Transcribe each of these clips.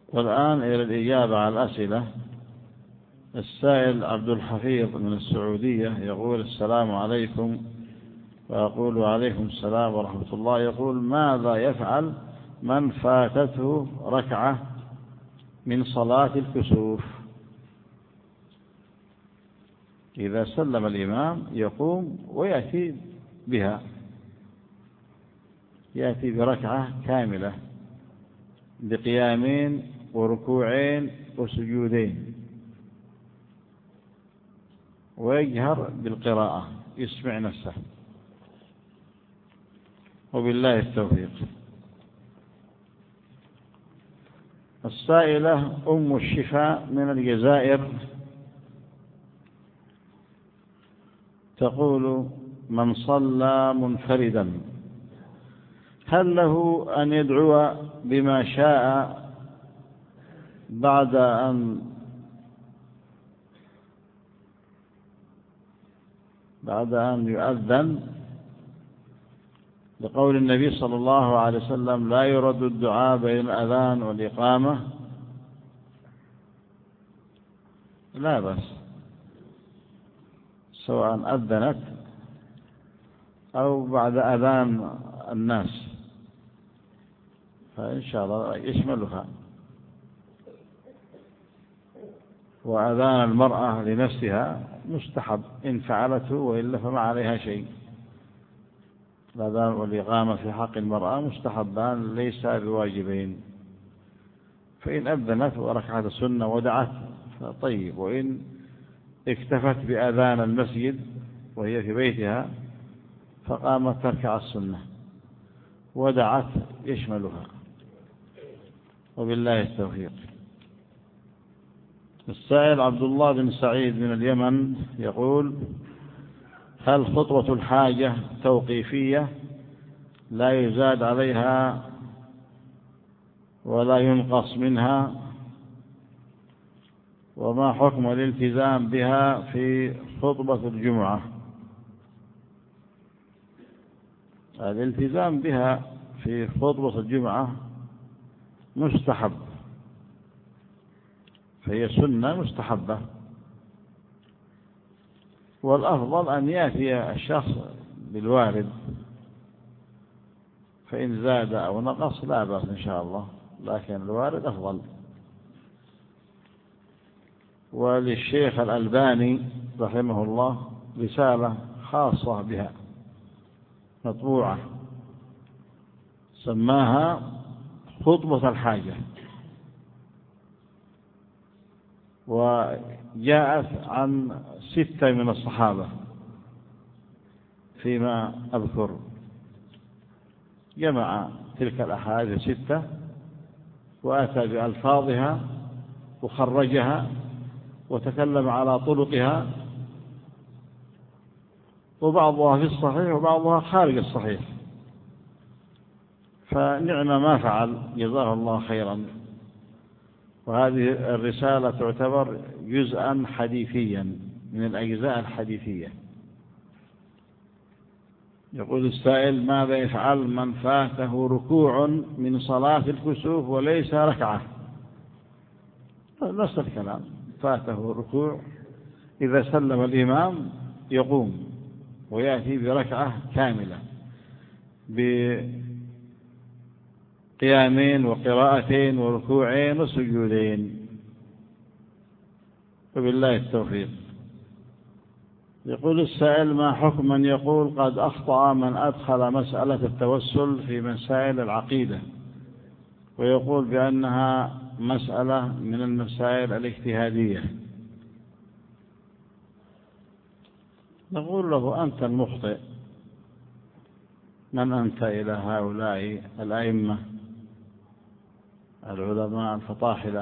والآن إلى الإجابة على الأسئلة. السائل عبد الحفيظ من السعودية يقول: السلام عليكم. وأقول: وعليكم السلام ورحمة الله. يقول: ماذا يفعل من فاتته ركعة من صلاة الكسوف؟ إذا سلم الإمام يقوم ويأتي بها، يأتي بركعة كاملة بقيامين وركوعين وسجودين، ويجهر بالقراءة، يسمع نفسه، وبالله التوفيق. السائلة أم الشفاء من الجزائر تقول: من صلى منفردا هل له أن يدعو بما شاء بعد أن يؤذن، لقول النبي صلى الله عليه وسلم: لا يرد الدعاء بين الأذان والإقامة؟ لا بأس، سواء أذنت أو بعد أذان الناس، فإن شاء الله يشملها. وأذان المرأة لنفسها مستحب إن فعلته، وإلا فما عليها شيء. الأذان والإقامة في حق المرأة مستحبان ليس بواجبين، فإن أذنت وركعت السنة ودعت فطيب، وإن اكتفت بأذان المسجد وهي في بيتها فقامت تركع السنة ودعت يشملها، وبالله التوفيق. السائل عبد الله بن سعيد من اليمن يقول: هل خطبة الحاجة توقيفية لا يزاد عليها ولا ينقص منها؟ وما حكم الالتزام بها في خطبة الجمعة؟ الالتزام بها في خطبة الجمعة مستحب، فهي سنة مستحبة، والأفضل أن يأتي الشخص بالوارد، فإن زاد أو نقص لا بأس إن شاء الله، لكن الوارد أفضل. وللشيخ الألباني رحمه الله رسالة خاصة بها مطبوعة سماها خطبة الحاجة، وجاءت عن 6 من الصحابة فيما أذكر، جمع تلك الأحاديث 6 وأتى بألفاظها وخرجها وتكلم على طرقها، وبعضها في الصحيح وبعضها خارج الصحيح، فنعم ما فعل، جزاه الله خيرا. وهذه الرسالة تعتبر جزءا حديثيا من الأجزاء الحديثية. يقول السائل: ماذا يفعل من فاته ركوع من صلاة الكسوف وليس ركعة؟ نفس الكلام، فاته ركوع، إذا سلم الإمام يقوم ويأتي بركعة كاملة بقيامين وقراءتين وركوعين وسجودين، وبالله التوفيق. يقول السائل: ما حكم من يقول قد أخطأ من أدخل مسألة التوسل في مسائل العقيدة، ويقول بأنها مسألة من المسائل الاجتهادية؟ نقول له: أنت المخطئ، من أنت إلى هؤلاء الأئمة العلماء الفطاحلة؟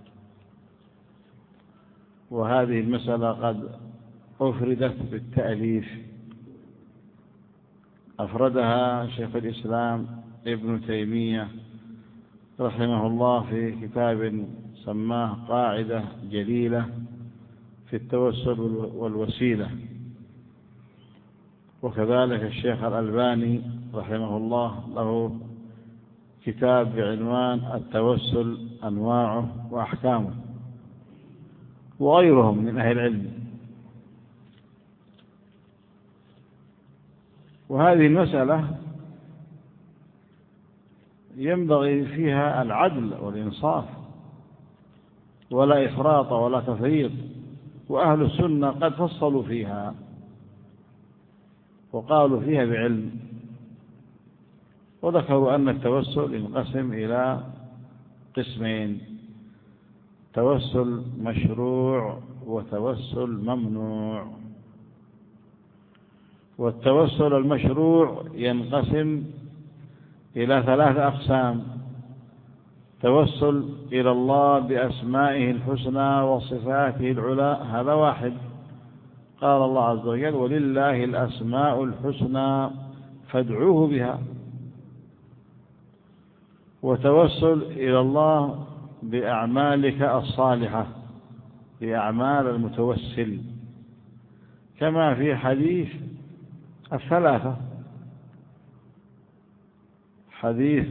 وهذه المسألة قد أفردت بالتأليف، أفردها شيخ الإسلام ابن تيمية رحمه الله في كتاب سماه قاعدة جليلة في التوسل والوسيلة، وكذلك الشيخ الألباني رحمه الله له كتاب بعنوان التوسل أنواعه وأحكامه، وغيرهم من أهل العلم. وهذه المسألة ينبغي فيها العدل والإنصاف، ولا إفراط ولا تفريط. وأهل السنة قد فصلوا فيها وقالوا فيها بعلم، وذكروا أن التوسل ينقسم إلى قسمين: توسل مشروع وتوسل ممنوع. والتوسل المشروع ينقسم إلى 3 أقسام: توسل إلى الله بأسمائه الحسنى وصفاته العلى، هذا واحد، قال الله عز وجل: ولله الأسماء الحسنى فادعوه بها. وتوسل إلى الله بأعمالك الصالحة، بأعمال المتوسل، كما في حديث 3، حديث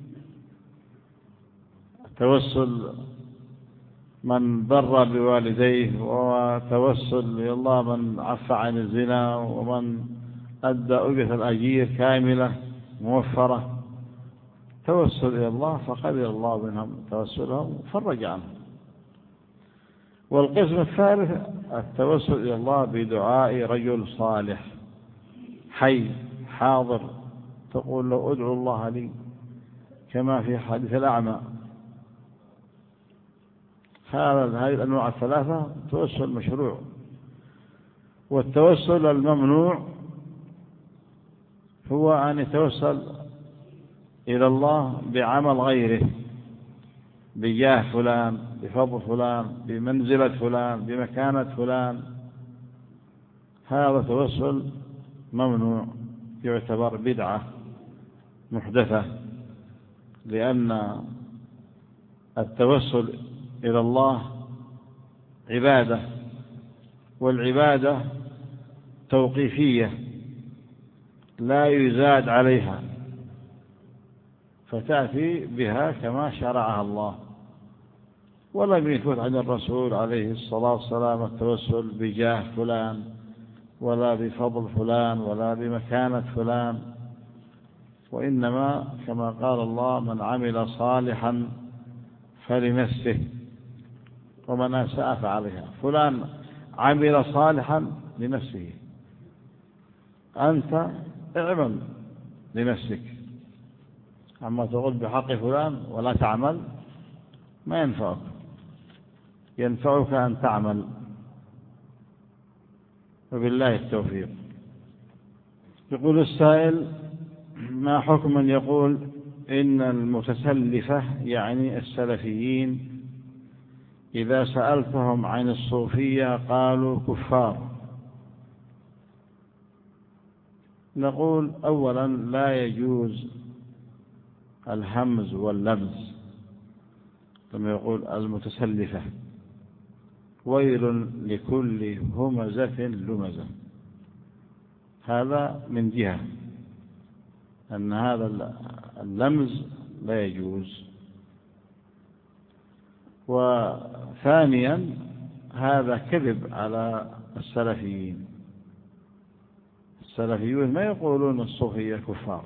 توسل من بر بوالديه، وتوسل إلى الله من عفى عن الزنا، ومن أدى أجرة الأجير كاملة موفرة. توسل إلى الله فقبل الله منهم توسلهم وفرج عنهم. والقسم الثالث التوسل إلى الله بدعاء رجل صالح حي حاضر، تقول له: ادعو الله لي، كما في حديث الأعمى. هذه الأنواع 3 توسل مشروع. والتوسل الممنوع هو أن يتوسل إلى الله بعمل غيره، بجاه فلان، بفضل فلان، بمنزلة فلان، بمكانة فلان. هذا توسل ممنوع، يعتبر بدعة محدثة، لأن التوسل إلى الله عبادة، والعبادة توقيفية لا يزاد عليها، فتأتي بها كما شرعها الله. ولم يثبت عن الرسول عليه الصلاة والسلام التوسل بجاه فلان، ولا بفضل فلان، ولا بمكانة فلان، وإنما كما قال الله: من عمل صالحا فلنفسه ومن أساء فعليها. فلان عمل صالحا لنفسه، أنت اعمل لنفسك. أما تقول بحق فلان ولا تعمل ما ينفعك، ينفعك أن تعمل. وبالله التوفيق. يقول السائل: ما حكم من يقول إن المتسلفة يعني السلفيين إذا سألتهم عن الصوفية قالوا كفار؟ نقول: أولا لا يجوز الهمز واللمز، كما يقول المتسلفة: ويل لكل همزة لمزة. هذا من جهة أن هذا اللمز لا يجوز. وثانيا هذا كذب على السلفيين. السلفيون ما يقولون الصوفية كفار،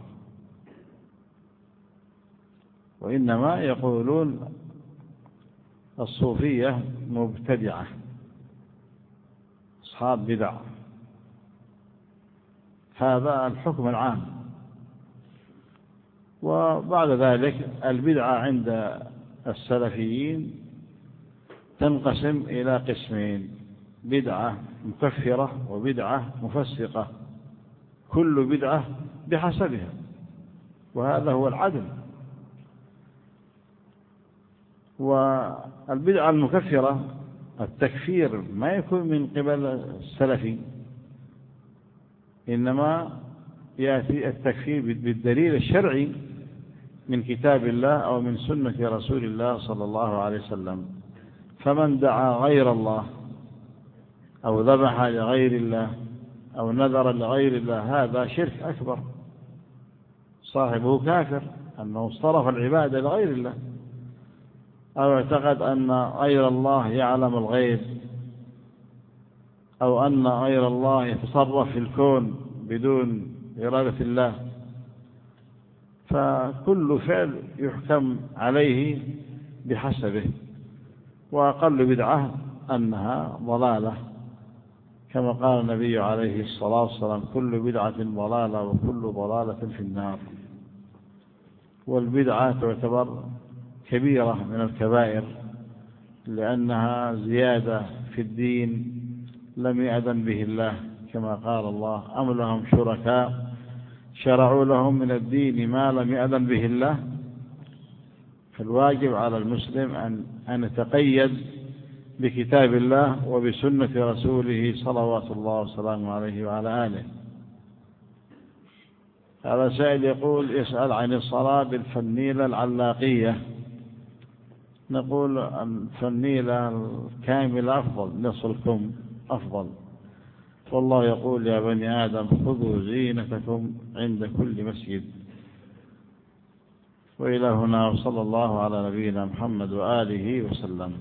وإنما يقولون الصوفية مبتدعة، أصحاب بدع. هذا الحكم العام. وبعد ذلك البدعة عند السلفيين تنقسم إلى قسمين: بدعة مكفرة وبدعة مفسقة، كل بدعة بحسبها، وهذا هو العدل. والبدعة المكفرة التكفير ما يكون من قبل السلفي، إنما يأتي التكفير بالدليل الشرعي من كتاب الله أو من سنة رسول الله صلى الله عليه وسلم. فمن دعا غير الله أو ذبح لغير الله أو نذر لغير الله هذا شرك أكبر، صاحبه كافر. أنه صرف العبادة لغير الله، أو اعتقد أن غير الله يعلم الغيب، أو أن غير الله يتصرف في الكون بدون إرادة الله. فكل فعل يحكم عليه بحسبه، وأقل بدعة أنها ضلالة، كما قال النبي عليه الصلاة والسلام: كل بدعة ضلالة وكل ضلالة في النار. والبدعة تعتبر كبيرة من الكبائر، لأنها زيادة في الدين لم يأذن به الله، كما قال الله: أم لهم شركاء شرعوا لهم من الدين ما لم يأذن به الله. فالواجب على المسلم أن يتقيد بكتاب الله وبسنة رسوله صلوات الله وسلامه عليه وعلى آله. هذا سائل يسأل عن الصلاة بالفنيلة العلاقية. نقول الفنيلة الكاملة أفضل، نصف الكم أفضل. والله يقول: يا بني آدم خذوا زينتكم عند كل مسجد. وإلى هنا، وصلى الله على نبينا محمد وآله وسلم.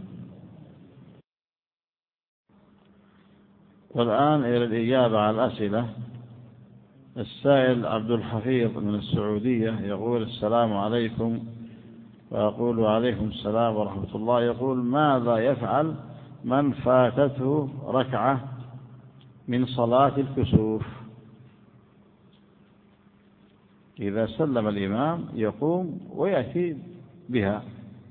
والآن إلى الإجابة على الأسئلة. السائل عبد الحفيظ من السعودية يقول: السلام عليكم. وأقول: وعليكم السلام ورحمة الله. يقول: ماذا يفعل من فاتته ركعة من صلاة الكسوف؟ إذا سلم الإمام يقوم ويأتي بها،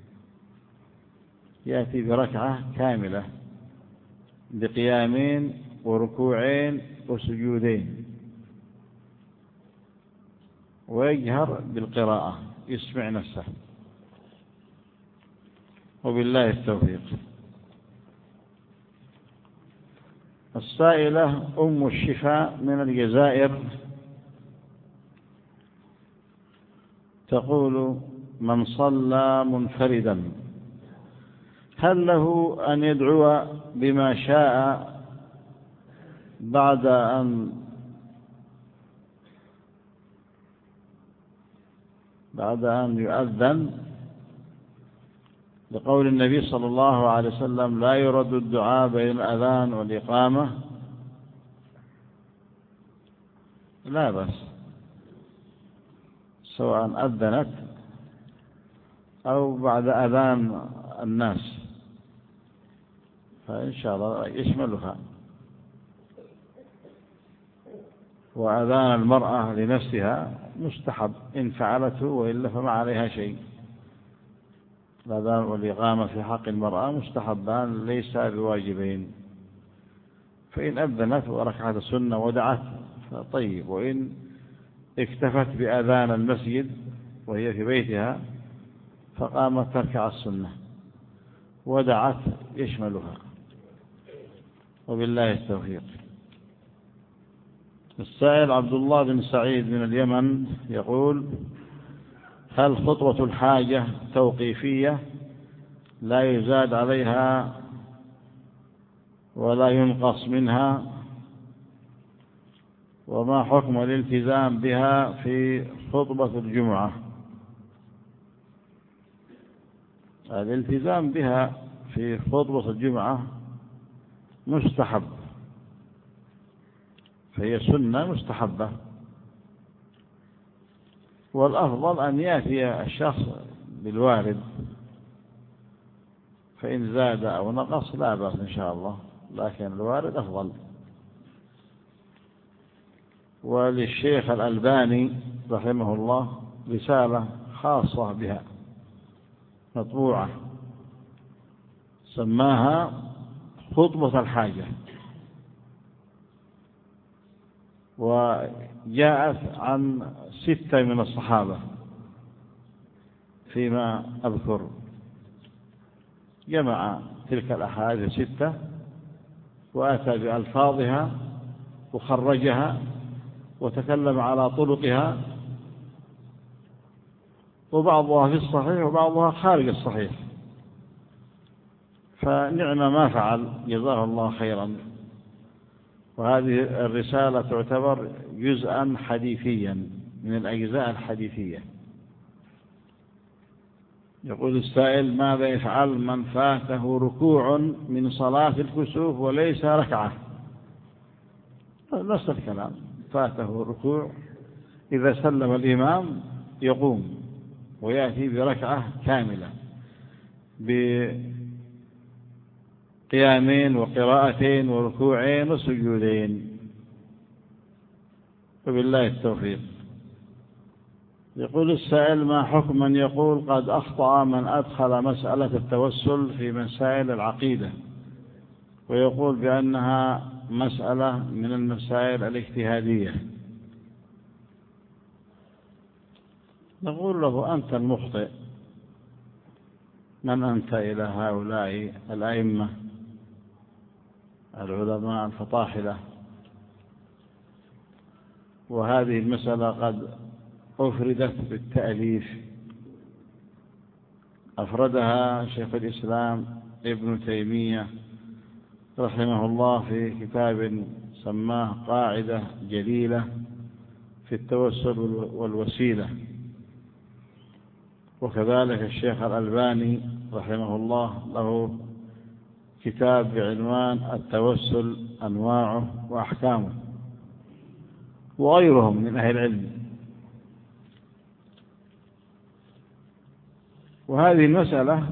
يأتي بركعة كاملة بقيامين وركوعين وسجودين، ويجهر بالقراءة، يسمع نفسه. وبالله التوفيق. السائلة أم الشفاء من الجزائر تقول: من صلى منفردا هل له أن يدعو بما شاء بعد أن يؤذن، لقول النبي صلى الله عليه وسلم: لا يرد الدعاء بين الأذان والإقامة؟ لا بأس، سواء أذنت أو بعد أذان الناس، فإن شاء الله يشملها. وأذان المرأة لنفسها مستحب إن فعلته، وإلا فما عليها شيء. الأذان والإقامة في حق المرأة مستحبان ليس بواجبين، فإن أذنت وركعت السنة ودعت فطيب، وإن اكتفت بأذان المسجد وهي في بيتها فقامت تركع السنة ودعت يشملها. وبالله التوفيق. السائل عبد الله بن سعيد من اليمن يقول: هل خطوة الحاجة توقيفية لا يزاد عليها ولا ينقص منها؟ وما حكم الالتزام بها في خطبة الجمعة؟ الالتزام بها في خطبة الجمعة مستحب، فهي سنة مستحبة، والأفضل أن يأتي الشخص بالوارد، فإن زاد أو نقص لا بأس إن شاء الله، لكن الوارد أفضل. وللشيخ الألباني رحمه الله رسالة خاصة بها مطبوعة سماها خطبة الحاجة، وجاءت عن 6 من الصحابة فيما أذكر، جمع تلك الأحاديث 6 وأتى بألفاظها وخرجها وتكلم على طرقها، وبعضها في الصحيح وبعضها خارج الصحيح، فنعم ما فعل، جزاه الله خيرا. وهذه الرسالة تعتبر جزءا حديثيا من الأجزاء الحديثية، يقول السائل: ماذا يفعل من فاته ركوع من صلاة الكسوف وليس ركعة؟ نفس الكلام، فاته ركوع، إذا سلم الإمام يقوم ويأتي بركعة كاملة بقيامين وقراءتين وركوعين وسجودين، وبالله التوفيق. يقول السائل: ما حكم من يقول قد أخطأ من أدخل مسألة التوسل في مسائل العقيدة، ويقول بأنها مسألة من المسائل الاجتهادية؟ نقول له: أنت المخطئ، من أنت إلى هؤلاء الأئمة العلماء الفطاحلة؟ وهذه المسألة قد أفردت بالتأليف، أفردها شيخ الإسلام ابن تيمية رحمه الله في كتاب سماه قاعدة جليلة في التوسل والوسيلة، وكذلك الشيخ الألباني رحمه الله له كتاب بعنوان التوسل أنواعه وأحكامه، وغيرهم من أهل العلم. وهذه المسألة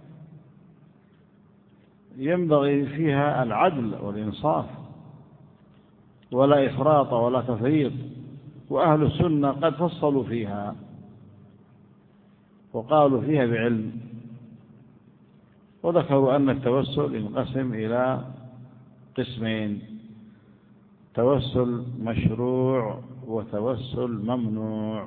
ينبغي فيها العدل والإنصاف، ولا إفراط ولا تفريط، وأهل السنة قد فصلوا فيها وقالوا فيها بعلم، وذكروا أن التوسل ينقسم إلى قسمين: توسل مشروع وتوسل ممنوع.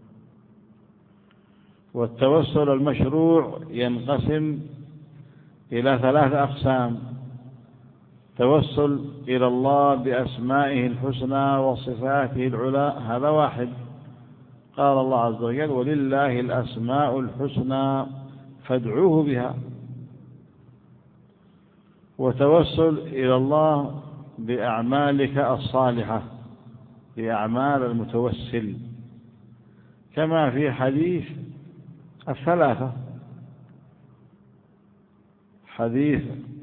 والتوسل المشروع ينقسم إلى 3 أقسام: توسل إلى الله بأسمائه الحسنى وصفاته العلى، هذا واحد، قال الله عز وجل: ولله الأسماء الحسنى فادعوه بها. وتوسل إلى الله بأعمالك الصالحة، بأعمال المتوسل، كما في حديث 3، حديث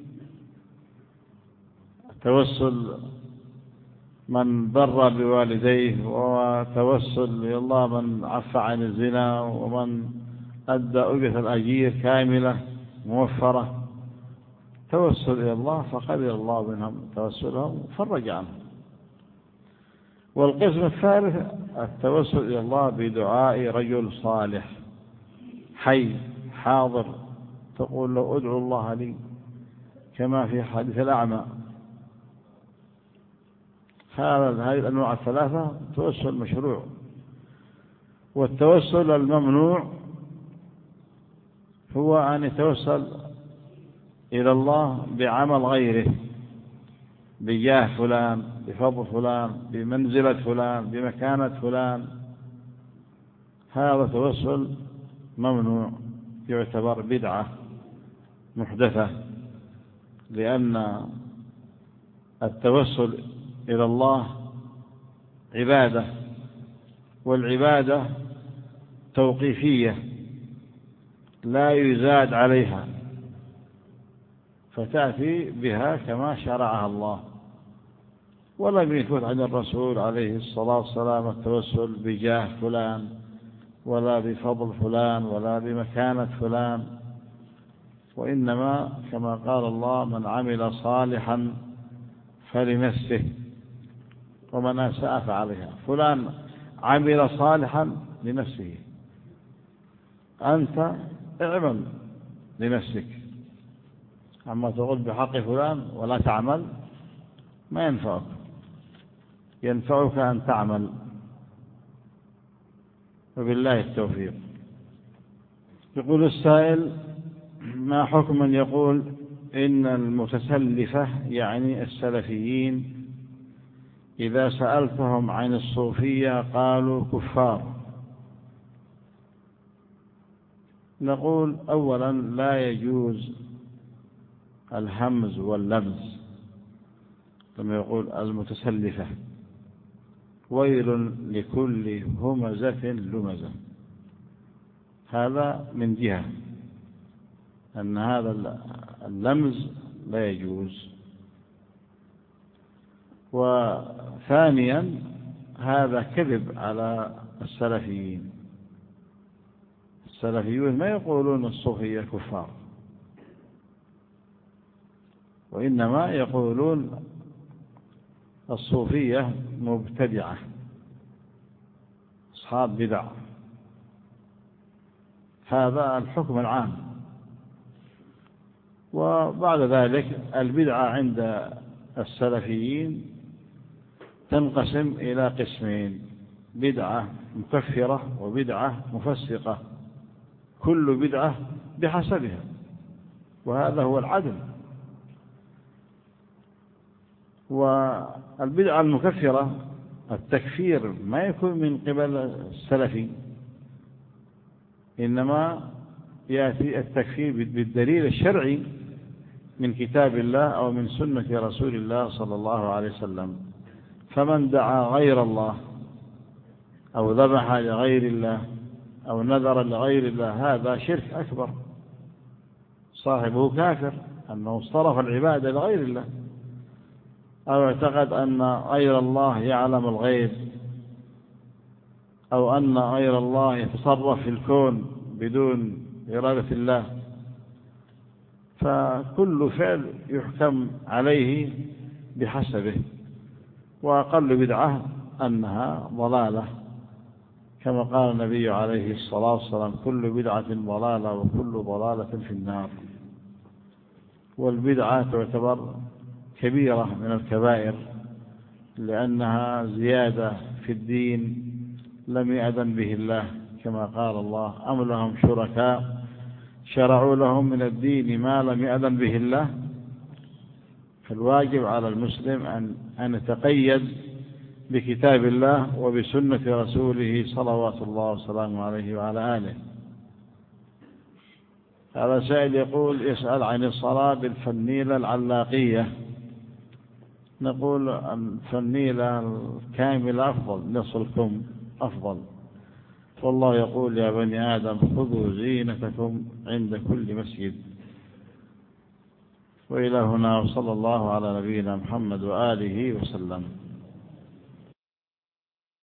توسل من بر بوالديه، وتوسل إلى الله من عفى عن الزنا، ومن أدى أجرة الأجير كاملة موفرة. توسل إلى الله فقبل الله منهم توسلهم وفرج عنهم. والقسم الثالث التوسل إلى الله بدعاء رجل صالح حي حاضر، تقول له: ادعو الله لي، كما في حديث الأعمى. هذه الأنواع 3 توسل مشروع. والتوسل الممنوع هو أن يتوسل إلى الله بعمل غيره، بجاه فلان، بفضل فلان، بمنزلة فلان، بمكانة فلان. هذا توسل ممنوع، يعتبر بدعة محدثة، لأن التوسل إلى الله عبادة، والعبادة توقيفية لا يزاد عليها، فتأتي بها كما شرعها الله. ولم يثبت عن الرسول عليه الصلاة والسلام التوسل بجاه فلان، ولا بفضل فلان، ولا بمكانة فلان، وإنما كما قال الله: من عمل صالحا فلنفسه ومن أساء فعليها. فلان عمل صالحا لنفسه، أنت اعمل لنفسك. أما تقول بحق فلان ولا تعمل ما ينفعك، ينفعك أن تعمل، وبالله التوفيق. يقول السائل: ما حكم من يقول إن المتسلفة يعني السلفيين إذا سألتهم عن الصوفية قالوا كفار؟ نقول: أولا لا يجوز الهمز واللمز، كما يقول المتسلفة: ويل لكل همزة لمزة. هذا من جهة. أن هذا اللمز لا يجوز. وثانيا هذا كذب على السلفيين. السلفيون ما يقولون الصوفية كفار، وإنما يقولون الصوفية مبتدعة، أصحاب بدع. هذا الحكم العام. وبعد ذلك البدعة عند السلفيين تنقسم إلى قسمين: بدعة مكفرة وبدعة مفسقة، كل بدعة بحسبها، وهذا هو العدل. والبدعة المكفرة التكفير ما يكون من قبل السلفي، إنما يأتي التكفير بالدليل الشرعي من كتاب الله أو من سنة رسول الله صلى الله عليه وسلم. فمن دعا غير الله أو ذبح لغير الله أو نذر لغير الله هذا شرك أكبر، صاحبه كافر، أنه صرف العبادة لغير الله، أو اعتقد أن غير الله يعلم الغيب، أو أن غير الله يتصرف في الكون بدون إرادة الله. فكل فعل يحكم عليه بحسبه. وأقل بدعة أنها ضلالة، كما قال النبي عليه الصلاة والسلام: كل بدعة ضلالة وكل ضلالة في النار. والبدعة تعتبر كبيرة من الكبائر، لأنها زيادة في الدين لم يأذن به الله، كما قال الله: أم لهم شركاء شرعوا لهم من الدين ما لم يأذن به الله. فالواجب على المسلم أن يتقيد بكتاب الله وبسنة رسوله صلوات الله وسلامه عليه وعلى آله. هذا سائل يسأل عن الصلاة بالفنيلة العلاقية. نقول الفنيلة الكاملة أفضل، نصف الكم أفضل. والله يقول: يا بني آدم خذوا زينتكم عند كل مسجد. وإلى هنا، وصلى الله على نبينا محمد وآله وسلم.